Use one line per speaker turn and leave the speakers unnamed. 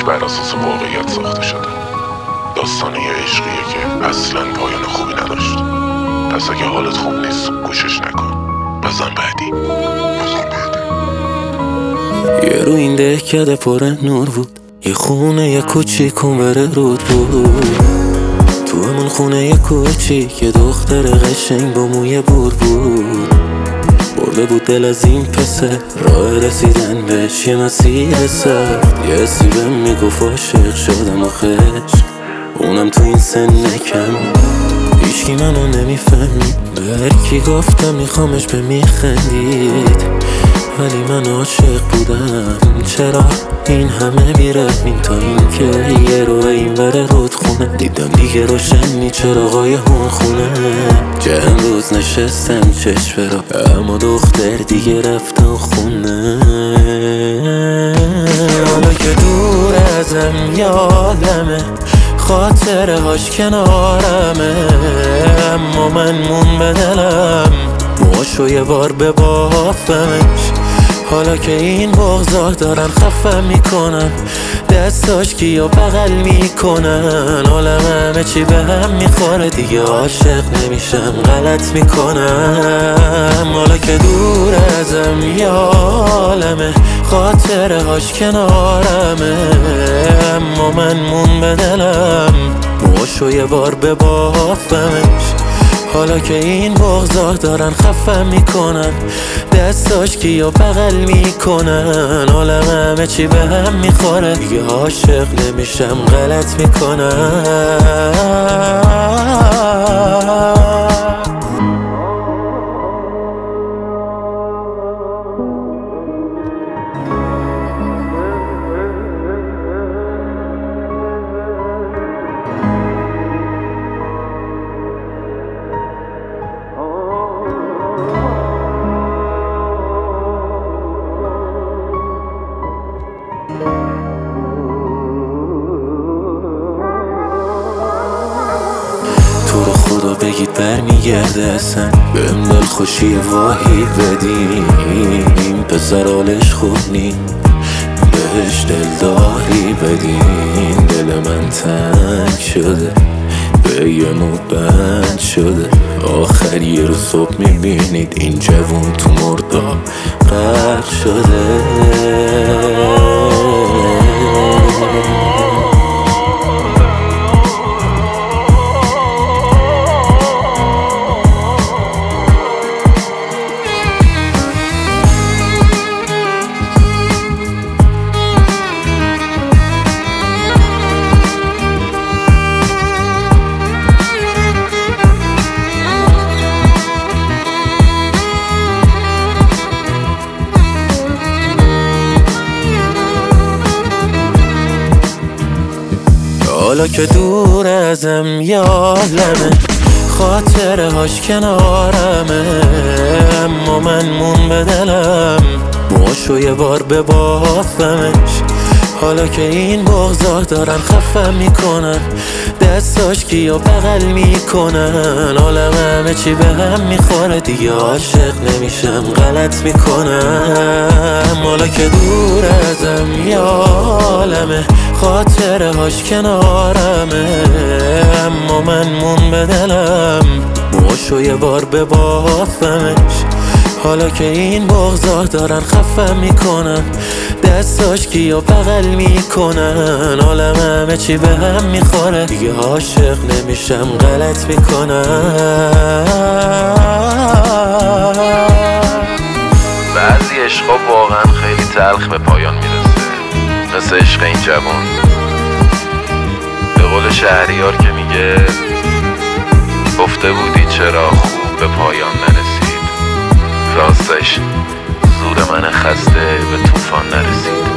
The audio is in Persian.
بر اساس واقعیت ساخته شده. داستان یه عشقیه که اصلا پایان خوبی نداشت. پس اگه حالت خوب نیست گوشش نکن. بزن بعدی.
یه رو این دهکده پر نور بود، یه خونه یه کوچیک اونور رود بود. تو همون خونه یه کوچیک یه دختر قشنگ با موی بور بود. برده بود دل از این پسر، راه رسیدن بهش یه مسیر سخت. یه حسی بهم میگفت عاشق شدم آخه عشق، اونم تو این سن کم. هیچکی منو نمیفهمید، به هر کی گفتم میخوامش به میخندید، ولی من عاشق بودم. چرا این همه بیرحمین تا این که یه رو این بره رودخونه. دیدم دیگه روشنی چراغای اون خونه. چند روز نشستم چشم را، اما دختر دیگه رفتن خونه. حالا که دور ازم یادمه، خاطره هاش کنارمه، اما من مون به دلم موشو یه بار ببافمش. حالا که این بغضا دارن خفم میکنن، دستاش کیو بغل میکنن، عالم همه چی به هم میخوره، دیگه عاشق نمیشم غلط میکنم. حالا که دور ازم یالمه، خاطره هاش کنارمه، اما من مون به دلم موشو یه بار ببافمش. حالا که این بغضا دارن خفم میکنن، دستاش کیو بغل میکنن، عالم همه چی به هم میخوره، دیگه عاشق نمیشم غلط میکنم. خدا بگید برمیگرده اصلا، بهم دل خوشی واهی بدین. این پسر حالش خوب نی، بهش دل داری بدین. دل من تنگ شده، به یه مو بند شده. آخر یه روز صبح میبینید این جوون تو مرداب غرق شده. حالا که دور ازم یالمه، خاطره هاش کنارمه، اما من مون به دلم موشو یه بار ببافمش. حالا که این بغضا دارن خفم میکنن، دستاش کیو بغل میکنن، عالم همه چی به هم میخوره، دیگه عاشق نمیشم غلط میکنم. حالا که دور ازم یالمه، خاطره هاش کنارمه، اما من مون به دلم موشو یه بار ببافمش. حالا که این بغضا دارن خفم میکنن، دستاش کیو بغل میکنن، عالم همه چی به هم میخوره، دیگه عاشق نمیشم غلط میکنم.
بعضی عشقا واقعا خیلی تلخ به پایان میرسه، مثل عشق این جوان. به قول شهریار که میگه گفته بودی چرا خوب به پایان نرسید، راستش زور من خسته به طوفان نرسید.